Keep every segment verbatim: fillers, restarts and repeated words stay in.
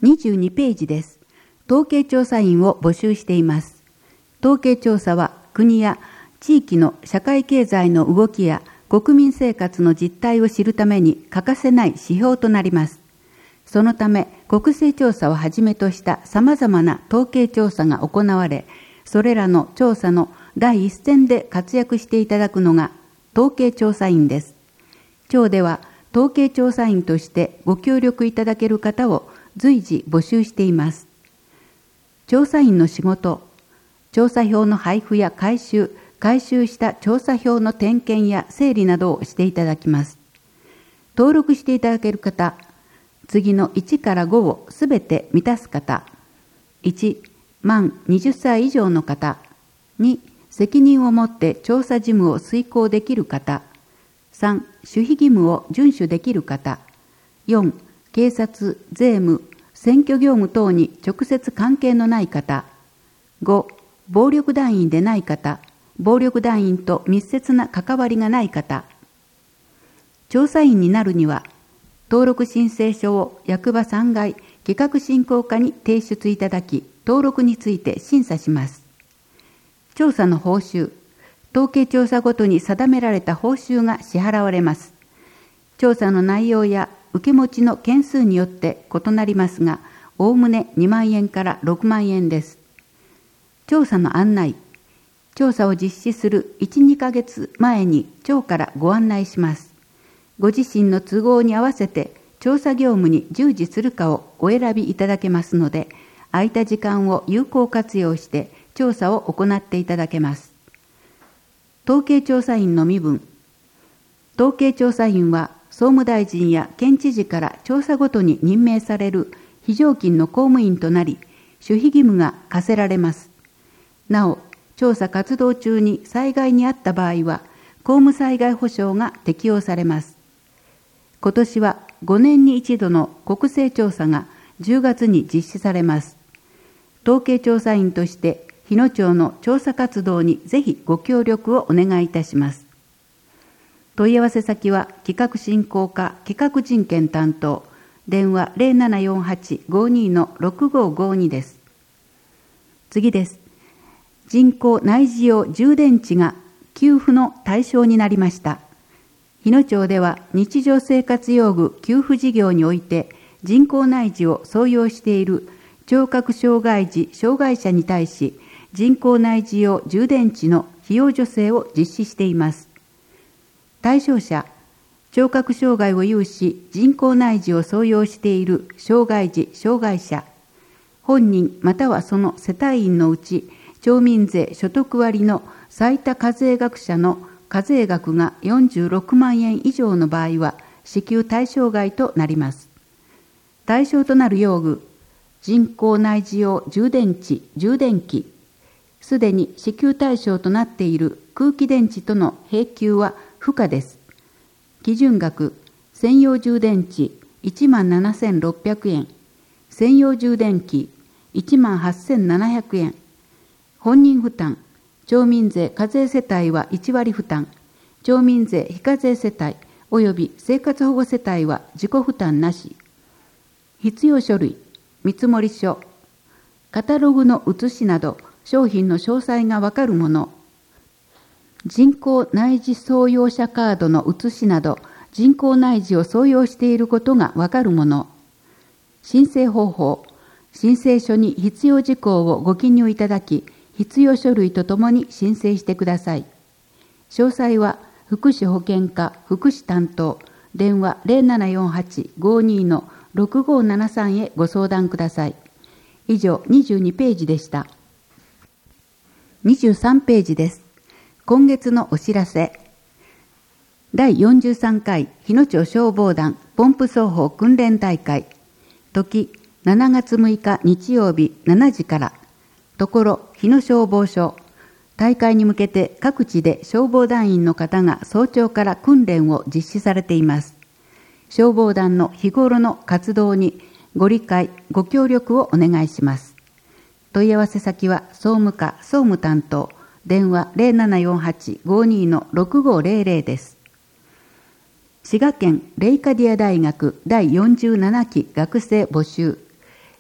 にじゅうにページです。統計調査員を募集しています。統計調査は国や地域の社会経済の動きや国民生活の実態を知るために欠かせない指標となります。そのため国勢調査をはじめとした様々な統計調査が行われ、それらの調査の第一線で活躍していただくのが統計調査員です。庁では統計調査員としてご協力いただける方を随時募集しています。調査員の仕事、調査票の配布や回収、回収した調査票の点検や整理などをしていただきます。登録していただける方、次のいちからごをすべて満たす方、いち、満はたち以上の方、に、責任を持って調査事務を遂行できる方、さん、守秘義務を遵守できる方、よん、警察、税務、選挙業務等に直接関係のない方、ご、暴力団員でない方、暴力団員と密接な関わりがない方。調査員になるには、登録申請書を役場さん階企画振興課に提出いただき、登録について審査します。調査の報酬、統計調査ごとに定められた報酬が支払われます。調査の内容や受け持ちの件数によって異なりますが、おおむねにまんえんからろくまんえんです。調査の案内、調査を実施するいち、にかげつまえに庁からご案内します。ご自身の都合に合わせて調査業務に従事するかをお選びいただけますので、空いた時間を有効活用して調査を行っていただけます。統計調査員の身分。統計調査員は総務大臣や県知事から調査ごとに任命される非常勤の公務員となり、守秘義務が課せられます。なお、調査活動中に災害にあった場合は、公務災害保障が適用されます。今年はごねんに一度の国勢調査がじゅうがつに実施されます。統計調査員として日野町の調査活動にぜひご協力をお願いいたします。問い合わせ先は企画振興課企画人権担当、電話 ゼロななよんはち ごに ろくごごに です。次です。人工内需用充電池が給付の対象になりました。日野町では日常生活用具給付事業において人工内需を創用している聴覚障害児障害者に対し、人工内需用充電池の費用助成を実施しています。対象者、聴覚障害を有し人工内需を創用している障害児障害者、本人またはその世帯員のうち町民税所得割の最多課税額者の課税額がよんじゅうろくまんえん以上の場合は支給対象外となります。対象となる用具、人工内需用充電池、充電器、すでに支給対象となっている空気電池との並給は不可です。基準額、専用充電池いちまんななせんろっぴゃくえん、専用充電器いちまんはっせんななひゃくえん、本人負担、町民税課税世帯はいちわり負担、町民税非課税世帯及び生活保護世帯は自己負担なし。必要書類、見積書、カタログの写しなど商品の詳細がわかるもの、人工内需創用者カードの写しなど人工内需を創用していることがわかるもの、申請方法、申請書に必要事項をご記入いただき、必要書類とともに申請してください。詳細は福祉保健課福祉担当、電話 ゼロななよんはち ごに ろくごななさん へご相談ください。以上にじゅうにページでした。にじゅうさんページです。今月のお知らせ。だいよんじゅうさんかい日野町消防団ポンプ奏法訓練大会。時しちがつむいか日曜日しちじから。ところ日野消防署。大会に向けて各地で消防団員の方が早朝から訓練を実施されています。消防団の日頃の活動にご理解、ご協力をお願いします。問い合わせ先は総務課総務担当、電話 ゼロななよんはち ごに ろくごゼロゼロ です。滋賀県レイカディア大学だいよんじゅうななき学生募集。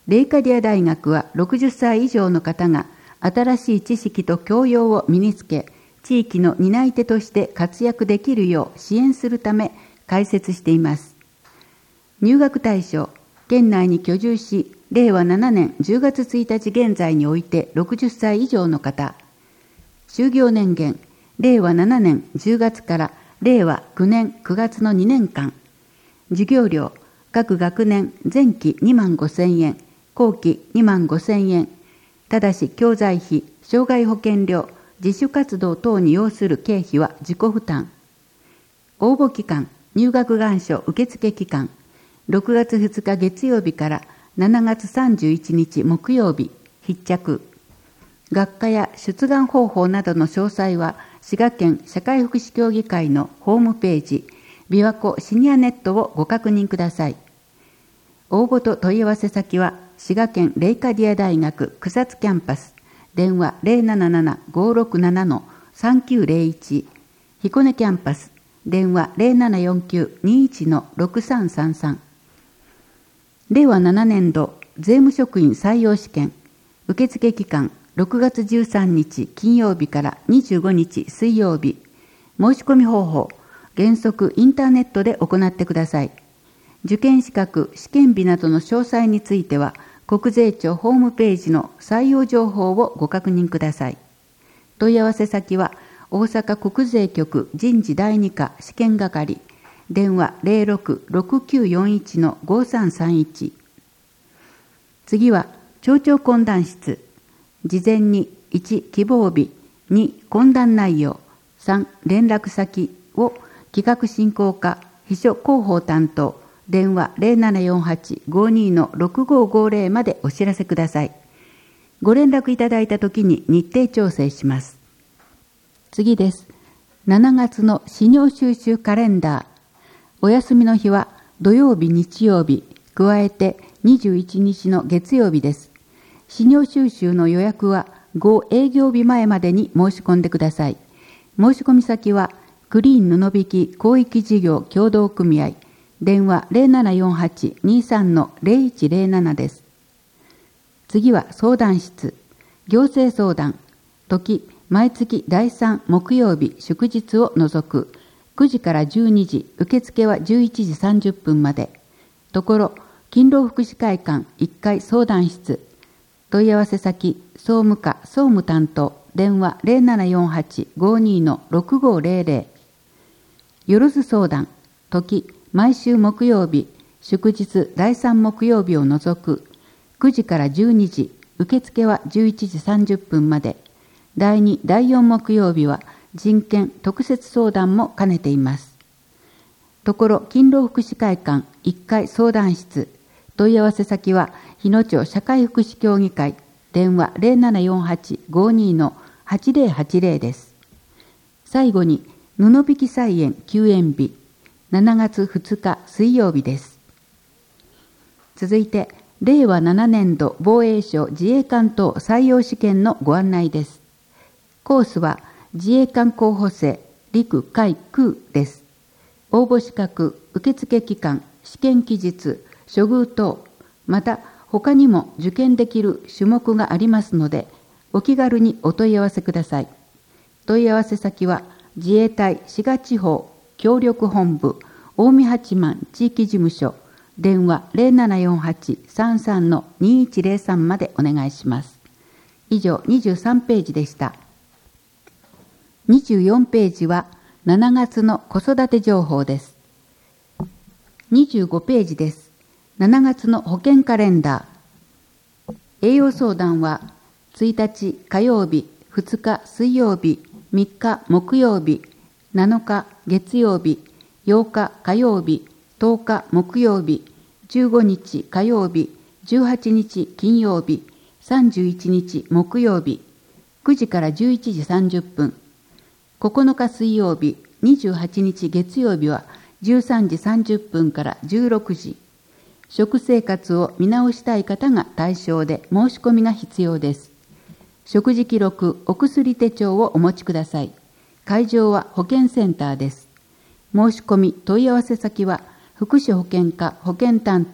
レイカディア大学はろくじゅっさい以上の方が新しい知識と教養を身につけ、地域の担い手として活躍できるよう支援するため開設しています。入学対象、県内に居住し、れいわななねんじゅうがつついたち現在においてろくじゅっさい以上の方。就業年限、れいわななねんじゅうがつかられいわきゅうねんくがつのにねんかん。授業料、各学年前期にまんごせんえん、後期にまんごせんえん。ただし教材費、障害保険料、自主活動等に要する経費は自己負担。応募期間、入学願書受付期間、ろくがつふつか月曜日からしちがつさんじゅういちにち木曜日、必着。学科や出願方法などの詳細は滋賀県社会福祉協議会のホームページ、びわこシニアネットをご確認ください。応募と問い合わせ先は滋賀県レイカディア大学草津キャンパス、電話 ゼロなななな ごろくなな さんきゅうゼロいち、彦根キャンパス、電話 ゼロななよんきゅう にいち ろくさんさんさん。れいわななねんど税務職員採用試験、受付期間ろくがつじゅうさんにち金曜日からにじゅうごにち水曜日。申し込み方法、原則インターネットで行ってください。受験資格、試験日などの詳細については、国税庁ホームページの採用情報をご確認ください。問い合わせ先は、大阪国税局人事だいに課試験係、電話 ゼロろく ろくきゅうよんいち ごさんさんいち。次は、町長懇談室。事前にいち希望日、に懇談内容、さん連絡先を企画進行課秘書広報担当、電話 ゼロななよんはち ごにのろくごごゼロ までお知らせください。ご連絡いただいたときに日程調整します。次です。しちがつの始業収集カレンダー。お休みの日は土曜日、日曜日、加えてにじゅういちにちの月曜日です。始業収集の予約はご営業日前までに申し込んでください。申し込み先はクリーン布引き広域事業協同組合、電話 ゼロななよんはち にさん ゼロいちゼロなな です。次は相談室。行政相談。時、毎月だいさん木曜日祝日を除く。くじからじゅうにじ、受付はじゅういちじさんじゅっぷんまで。ところ、勤労福祉会館いっかい相談室。問い合わせ先、総務課総務担当、電話 ゼロななよんはち ごにのろくごゼロゼロ。よろず相談。時、毎週木曜日、祝日だいさん木曜日を除く。くじからじゅうにじ、受付はじゅういちじさんじゅっぷんまで。だいに、だいよん木曜日は人権特設相談も兼ねています。ところ、勤労福祉会館いっかい相談室。問い合わせ先は、日野町社会福祉協議会、電話 ゼロななよんはち ごにのはちゼロはちゼロ です。最後に、布引菜園休園日、しちがつふつか水曜日です。続いて、れいわななねんど防衛省自衛官等採用試験のご案内です。コースは、自衛官候補生、陸海空です。応募資格、受付期間、試験期日、処遇等、また他にも受験できる種目がありますので、お気軽にお問い合わせください。問い合わせ先は、自衛隊滋賀地方協力本部近江八幡地域事務所、電話 ゼロななよんはち さんさん にいちゼロさん までお願いします。以上にじゅうさんページでした。にじゅうよんページはしちがつの子育て情報です。にじゅうごページです。しちがつの保健カレンダー。栄養相談はついたち火曜日、ふつか水曜日、みっか木曜日、なのか月曜日、ようか火曜日、とおか木曜日、じゅうごにち火曜日、じゅうはちにち金曜日、さんじゅういちにち木曜日、くじからじゅういちじさんじゅっぷん、ここのか水曜日、にじゅうはちにち月曜日はじゅうさんじさんじゅっぷんからじゅうろくじ。食生活を見直したい方が対象で申し込みが必要です。食事記録、お薬手帳をお持ちください。会場は保健センターです。申し込み、問い合わせ先は、福祉保健課保健担当、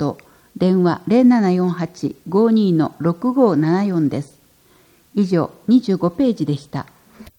電話 ゼロななよんはち ごーにー ろくごーななよん です。以上にじゅうごページでした。